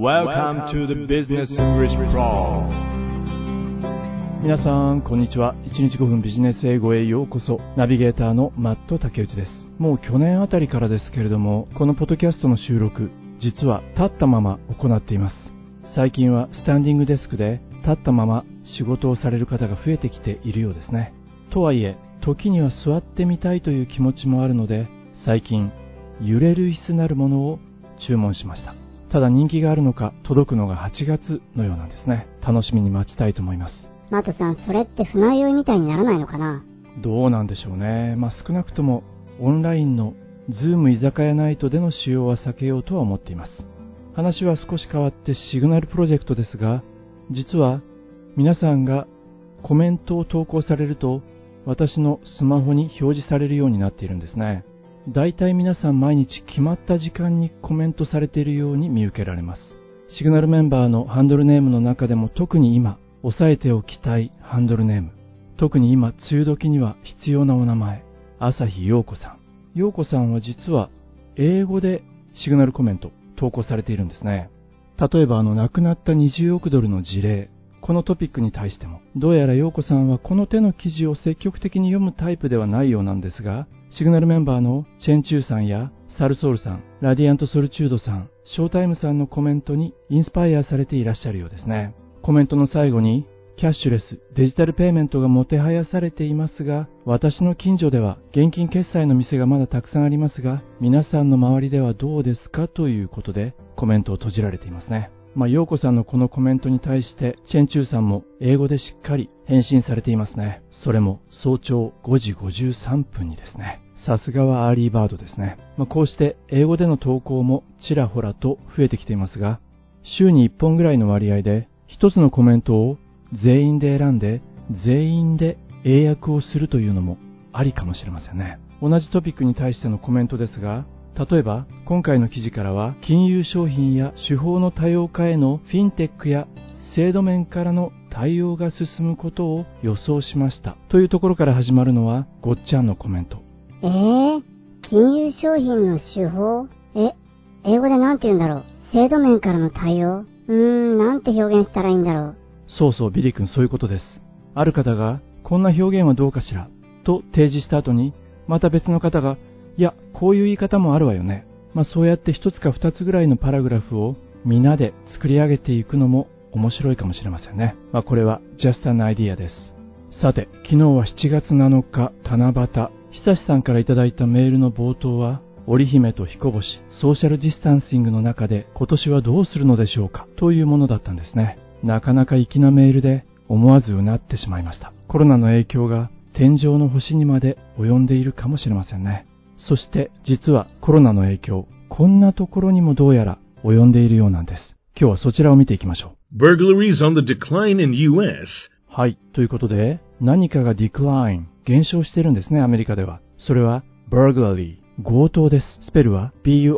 Welcome to the Business English Pro。 皆さんこんにちは。1日5分ビジネス英語へようこそ。ナビゲーターのマット竹内です。もう去年あたりからですけれども、このポッドキャストの収録、実は立ったまま行っています。最近はスタンディングデスクで立ったまま仕事をされる方が増えてきているようですね。とはいえ時には座ってみたいという気持ちもあるので、最近揺れる椅子なるものを注文しました。ただ人気があるのか届くのが8月のようなんですね。楽しみに待ちたいと思います。 マットさん、それって船酔いみたいにならないのかな？ どうなんでしょうね。少なくともオンラインのズーム居酒屋ナイトでの使用は避けようとは思っています。話は少し変わってシグナルプロジェクトですが、実は皆さんがコメントを投稿されると私のスマホに表示されるようになっているんですね。だいたい皆さん毎日決まった時間にコメントされているように見受けられます。シグナルメンバーのハンドルネームの中でも特に今押さえておきたいハンドルネーム、特に今梅雨時には必要なお名前、朝日陽子さん。陽子さんは実は英語でシグナルコメント投稿されているんですね。例えば亡くなった20億ドルの事例、このトピックに対しても、どうやら陽子さんはこの手の記事を積極的に読むタイプではないようなんですが、シグナルメンバーのチェンチューさんやサルソールさん、ラディアントソルチュードさん、ショータイムさんのコメントにインスパイアされていらっしゃるようですね。コメントの最後に、キャッシュレス、デジタルペイメントがもてはやされていますが、私の近所では現金決済の店がまだたくさんありますが、皆さんの周りではどうですかということでコメントを閉じられていますね。陽子さんのこのコメントに対してチェンチューさんも英語でしっかり返信されていますね。それも早朝5時53分にですね。さすがはアーリーバードですね。こうして英語での投稿もちらほらと増えてきていますが、週に1本ぐらいの割合で一つのコメントを全員で選んで全員で英訳をするというのもありかもしれませんね。同じトピックに対してのコメントですが、例えば今回の記事からは金融商品や手法の多様化へのフィンテックや制度面からの対応が進むことを予想しましたというところから始まるのはごっちゃんのコメント。 金融商品の手法？英語でなんて言うんだろう。制度面からの対応？なんて表現したらいいんだろう。 そうビリー君、そういうことです。ある方がこんな表現はどうかしらと提示した後に、また別の方がいや、こういう言い方もあるわよね。そうやって一つか二つぐらいのパラグラフをみんなで作り上げていくのも面白いかもしれませんね。これは just an idea です。さて、昨日は7月7日七夕、久志さんからいただいたメールの冒頭は、織姫と彦星、ソーシャルディスタンシングの中で今年はどうするのでしょうかというものだったんですね。なかなか粋なメールで思わずうなってしまいました。コロナの影響が天上の星にまで及んでいるかもしれませんね。そして実はコロナの影響、こんなところにもどうやら及んでいるようなんです。今日はそちらを見ていきましょう。 Burglaries on the decline in US。 はい、ということで何かが decline、 減少しているんですね、アメリカでは。それは burglary、 強盗です。スペルは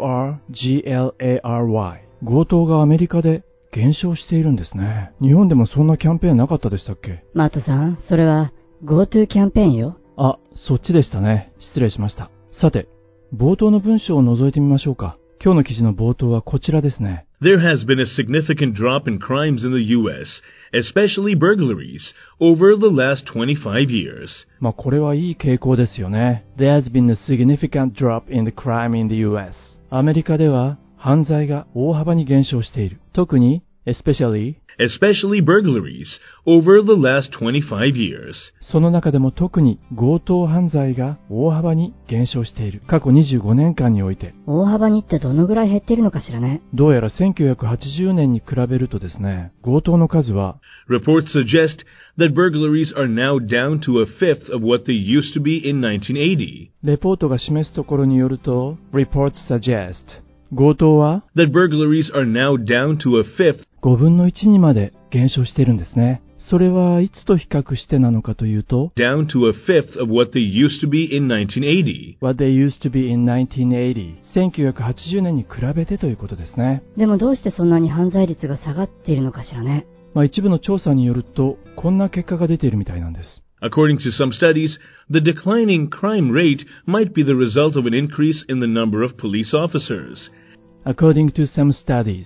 B-U-R-G-L-A-R-Y。 強盗がアメリカで減少しているんですね。日本でもそんなキャンペーンなかったでしたっけ？ マットさん、それは GoTo キャンペーンよ。 そっちでしたね。失礼しました。さて、冒頭の文章を覗いてみましょうか。今日の記事の冒頭はこちらですね。 There has been a significant drop in crimes in the US, especially burglaries, over the last 25 years. これはいい傾向ですよね。There has been a significant drop in the crime in the US. アメリカでは犯罪が大幅に減少している。特に、especially burglaries, over the last 25 years. その中でも特に強盗犯罪が大幅に減少している。過去25年間において。 大幅にってどのぐらい減っているのかしらね。 どうやら1980年に比べるとですね、強盗の数は Reports suggest that burglaries are now down to a fifth of what they used to be in 1980. レポートが示すところによると Reports suggest 強盗は that burglaries are now down to a fifth 5分の1にまで減少しているんですね。それはいつと比較してなのかというと down to a fifth of what they used to be in 1980. What they used to be in 1980. 1980年に比べてということですね。 でもどうしてそんなに犯罪率が下がっているのかしらね。 一部の調査によるとこんな結果が出ているみたいなんです。 According to some studies, the declining crime rate might be the result of an increase in the number of police officers. According to some studies,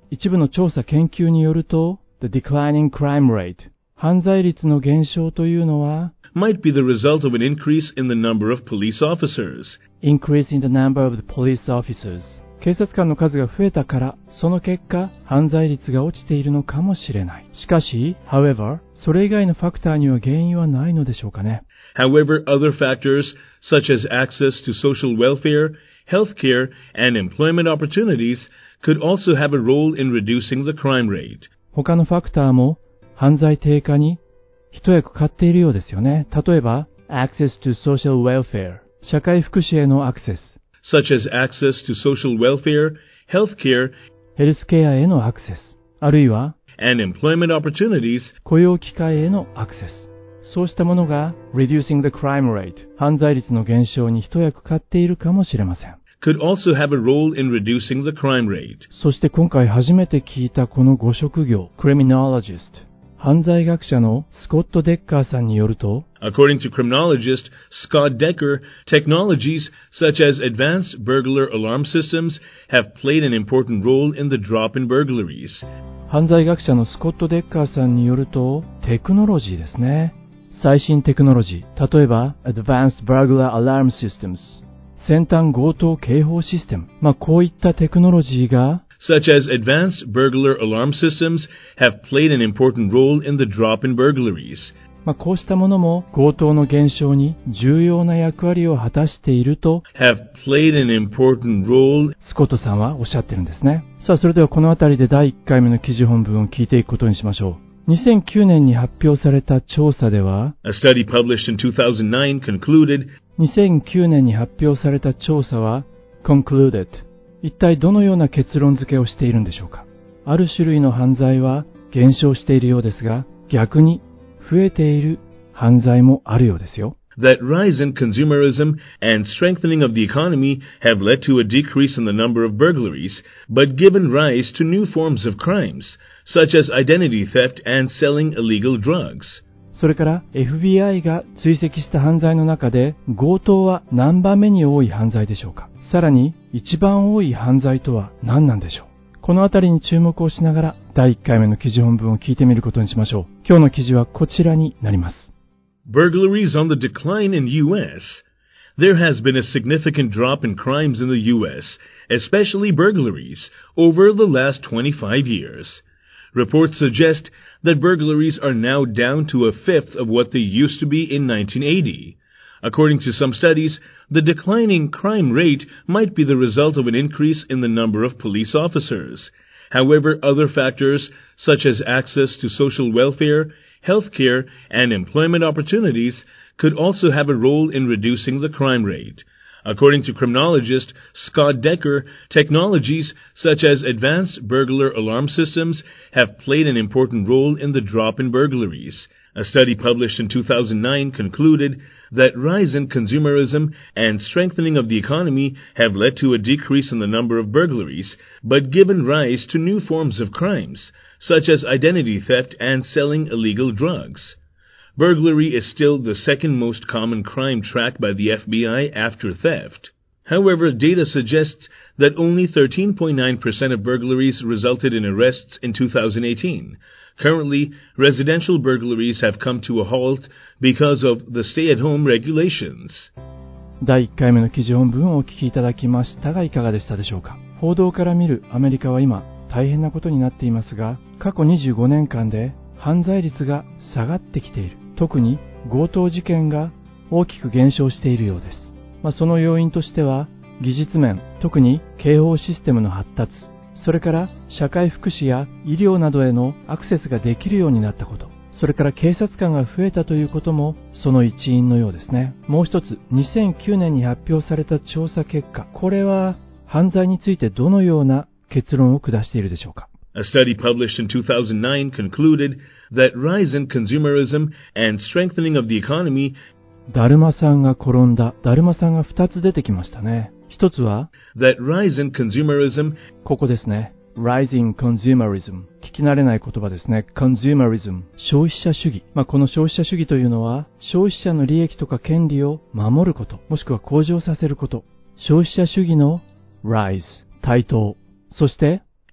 一部の調査研究によると、The declining crime rate、犯罪率の減少というのは、 might be the result of an increase in the number of police officers. Increase in the number of the police officers。警察官の数が増えたから、その結果、犯罪率が落ちているのかもしれない。しかし、however、それ以外のファクターには原因はないのでしょうかね。 However, other factors, such as access to social welfare, healthcare, and employment opportunities, could also have a role in reducing the crime rate. 他のファクターも犯罪低下に一役買っているようですよね。例えば、access to social welfare、社会福祉へのアクセス、 such as access to social welfare, healthcare, ヘルスケアへのアクセス、あるいは and employment opportunities, 雇用機会へのアクセス。そうしたものが reducing the crime rate、犯罪率の減少に一役買っているかもしれません。 could also have a role in reducing the crime rate. そして今回初めて聞いたこのご職業、criminologist、犯罪学者のスコット・デッカーさんによると、 According to criminologist Scott Decker, technologies such as advanced burglar alarm systems have played an important role in the drop in burglaries. 犯罪学者のスコット・デッカーさんによると、テクノロジーですね。最新テクノロジー、例えば Advanced Burglar Alarm Systems、先端強盗警報システム、こういったテクノロジーが such as advanced burglar alarm systems have played an important role in the drop in burglaries. こうしたものも強盗の減少に重要な役割を果たしていると have played an important role. スコットさんはおっしゃってるんですね。さあ、それではこのあたりで第1回目の記事本文を聞いていくことにしましょう。2009年に発表された調査では A study published in 2009 concluded 2009年に発表された調査は concluded、一体どのような結論付けをしているんでしょうか。ある種類の犯罪は減少しているようですが、逆に増えている犯罪もあるようですよ。 that rise in consumerism and strengthening of the economy have led to a decrease in the number of burglaries, but given rise to new forms of crimes, such as identity theft and selling illegal drugs. それから FBI が追跡した犯罪の中で強盗は何番目に多い犯罪でしょうか。さらに一番多い犯罪とは何なんでしょう。このあたりに注目をしながら第1回目の記事本文を聞いてみることにしましょう。今日の記事はこちらになります。 Burglaries on the decline in U.S. There has been a significant drop in crimes in the U.S., especially burglaries, over the last 25 years. Reports suggest that burglaries are now down to a fifth of what they used to be in 1980. According to some studies, the declining crime rate might be the result of an increase in the number of police officers. However, other factors, such as access to social welfare, healthcare, and employment opportunities, could also have a role in reducing the crime rate. According to criminologist Scott Decker, technologies such as advanced burglar alarm systems have played an important role in the drop in burglaries. A study published in 2009 concluded that rise in consumerism and strengthening of the economy have led to a decrease in the number of burglaries, but given rise to new forms of crimes, such as identity theft and selling illegal drugs. Burglary is still the second most common crime tracked by the FBI after theft. However, data suggests that only 13.9% of burglaries resulted in arrests in 2018. Currently, residential burglaries have come to a halt because of the stay-at-home regulations. 第1回目の記事本文をお聞きいただきましたがいかがでしたでしょうか。報道から見るアメリカは今大変なことになっていますが、過去25年間で犯罪率が下がってきている。特に強盗事件が大きく減少しているようです。その要因としては技術面、特に警報システムの発達、それから社会福祉や医療などへのアクセスができるようになったこと、それから警察官が増えたということもその一因のようですね。もう一つ、2009年に発表された調査結果、これは犯罪についてどのような結論を下しているでしょうか。 A study published in 2009 concluded that rise in consumerism and strengthening of the economy. だるまさんが転んだ。だるまさんが2つ出てきましたね。一つは that rise in consumerism. ここですね。rise in consumerism。聞き慣れない言葉ですね。consumerism。消費者主義。この消費者主義というのは消費者の利益とか権利を守ること、もしくは向上させること。消費者主義の rise。台頭。そして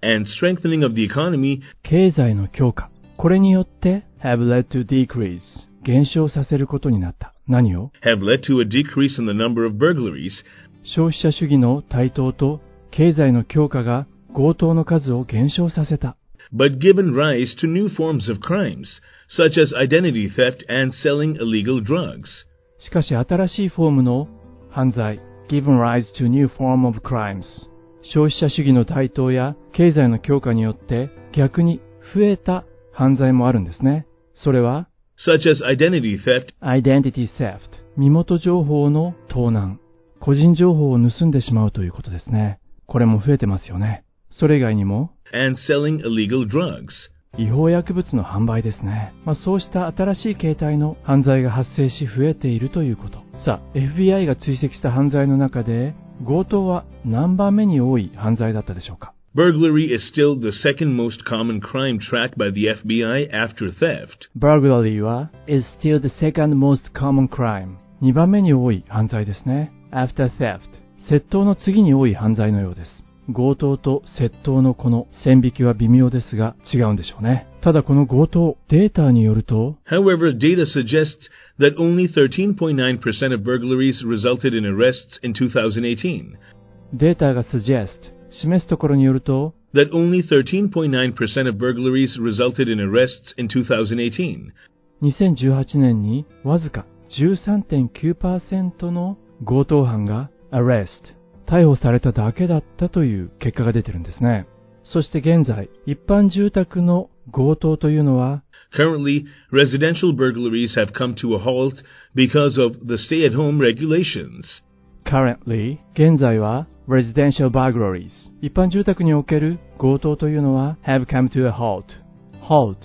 and strengthening of the economy 経済の強化。これによって have led to decrease 減少させることになった。何を have led to a decrease in the number of burglaries, 消費者主義の台頭と経済の強化が強盗の数を減少させた。 but given rise to new forms of crimes, such as identity theft and selling illegal drugs. しかし新しいフォームの犯罪 given rise to new form of crimes 消費者主義の台頭や経済の強化によって逆に増えた犯罪もあるんですね。それは such as identity theft, 身元情報の盗難、個人情報を盗んでしまうということですね。これも増えてますよね。それ以外にも and selling illegal drugs. 違法薬物の販売ですね。そうした新しい形態の犯罪が発生し増えているということ。さあ、FBI が追跡した犯罪の中で強盗は何番目に多い犯罪だったでしょうか。 Burglary is still the second most common crime tracked by the FBI after theft. Burglary は is still the second most common crime 2番目に多い犯罪ですね。After theft 窃盗の次に多い犯罪のようです。強盗と窃盗のこの線引きは微妙ですが違うんでしょうね。ただこの強盗、データによると However, data suggests that only 13.9% of burglaries resulted in arrests in 2018. データが suggest 示すところによると That only 13.9% of burglaries resulted in arrests in 2018. 2018年にわずか 13.9% の強盗犯が arrest逮捕されただけだったという結果が出てるんですね。そして現在、一般住宅の強盗というのは Currently, residential burglaries have come to a halt because of the stay-at-home regulations. Currently, 現在は residential burglaries 一般住宅における強盗というのは have come to a halt. halt,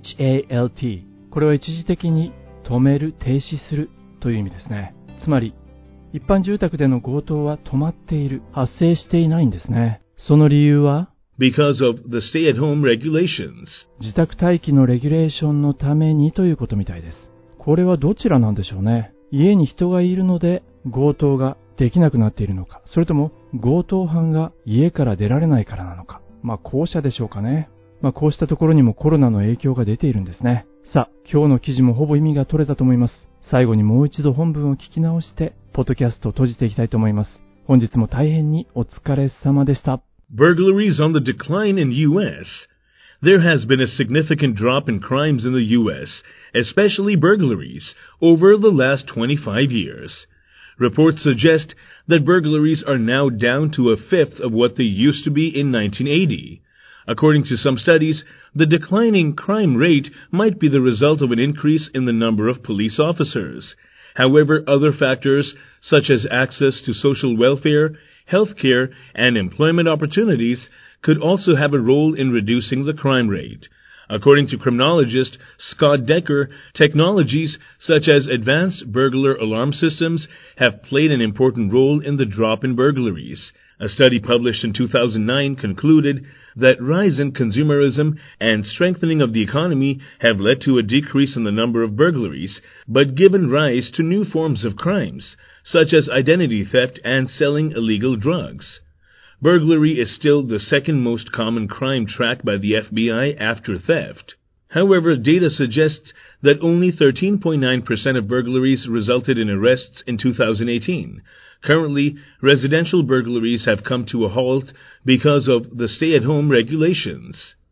H-A-L-T これは一時的に止める、停止するという意味ですね。つまり一般住宅での強盗は止まっている、発生していないんですね。その理由は Because of the stay-at-home regulations. 自宅待機のレギュレーションのためにということみたいです。これはどちらなんでしょうね。家に人がいるので強盗ができなくなっているのか、それとも強盗犯が家から出られないからなのか。後者でしょうかね。こうしたところにもコロナの影響が出ているんですね。さあ、今日の記事もほぼ意味が取れたと思います。最後にもう一度本文を聞き直して、ポッドキャストを閉じていきたいと思います。本日も大変にお疲れ様でした。 Burglaries on the decline in U.S. There has been a significant drop in crimes in the U.S., especially burglaries, over the last 25 years. Reports suggest that burglaries are now down to a fifth of what they used to be in 1980. According to some studies, the declining crime rate might be the result of an increase in the number of police officers. However, other factors, such as access to social welfare, healthcare, and employment opportunities, could also have a role in reducing the crime rate. According to criminologist Scott Decker, technologies such as advanced burglar alarm systems have played an important role in the drop in burglaries. A study published in 2009 concluded that rise in consumerism and strengthening of the economy have led to a decrease in the number of burglaries, but given rise to new forms of crimes, such as identity theft and selling illegal drugs. Burglary is still the second most common crime tracked by the FBI after theft. However, data suggests that only 13.9% of burglaries resulted in arrests in 2018. Currently, residential burglaries have come to a halt because of the stay-at-home regulations.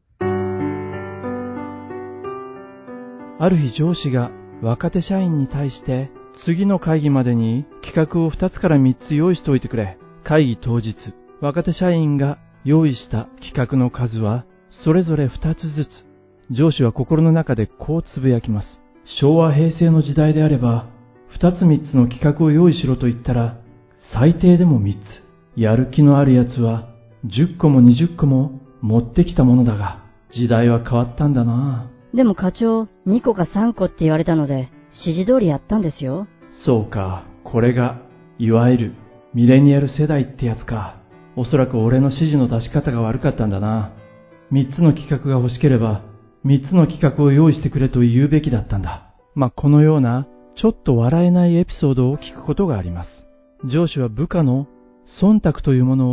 ある日上司が若手社員に対して次の会議までに企画を2つから3つ用意しておいてくれ。会議当日、若手社員が用意した企画の数はそれぞれ2つずつ。上司は心の中でこうつぶやきます。昭和平成の時代であれば2つ3つの企画を用意しろと言ったら最低でも3つ。やる気のあるやつは10個も20個も持ってきたものだが、時代は変わったんだな。 でも課長、2個か3個って言われたので、指示通りやったんですよ。 そうか、これが、いわゆるミレニアル世代ってやつか。おそらく俺の指示の出し方が悪かったんだな。3つの企画が欲しければ、3つの企画を用意してくれと言うべきだったんだ。このような、ちょっと笑えないエピソードを聞くことがあります。上司は部下の忖度というものを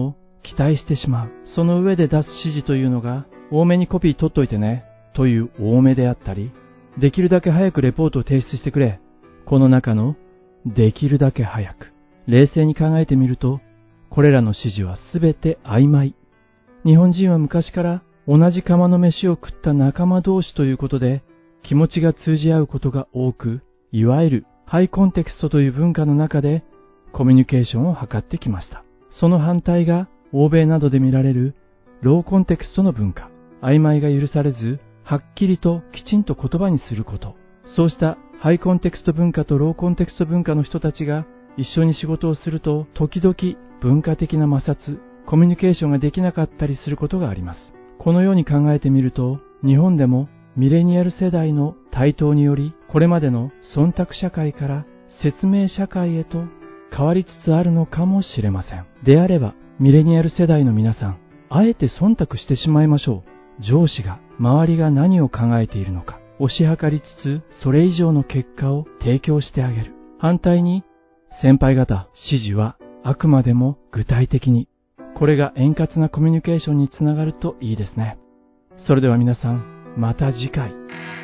期待してしまう。その上で出す指示というのが、多めにコピー取っといてね、という多めであったり、できるだけ早くレポートを提出してくれ。この中の、できるだけ早く。冷静に考えてみると、これらの指示はすべて曖昧。日本人は昔から同じ釜の飯を食った仲間同士ということで、気持ちが通じ合うことが多く、いわゆるハイコンテクストという文化の中でコミュニケーションを図ってきました。その反対が欧米などで見られるローコンテクストの文化。曖昧が許されず、はっきりときちんと言葉にすること。そうしたハイコンテクスト文化とローコンテクスト文化の人たちが一緒に仕事をすると、時々文化的な摩擦、コミュニケーションができなかったりすることがあります。このように考えてみると、日本でもミレニアル世代の台頭により、これまでの忖度社会から説明社会へと変わりつつあるのかもしれません。であれば、ミレニアル世代の皆さん、あえて忖度してしまいましょう。上司が、周りが何を考えているのか、推し量りつつ、それ以上の結果を提供してあげる。反対に、先輩方、指示はあくまでも具体的に。これが円滑なコミュニケーションにつながるといいですね。それでは皆さん、また次回。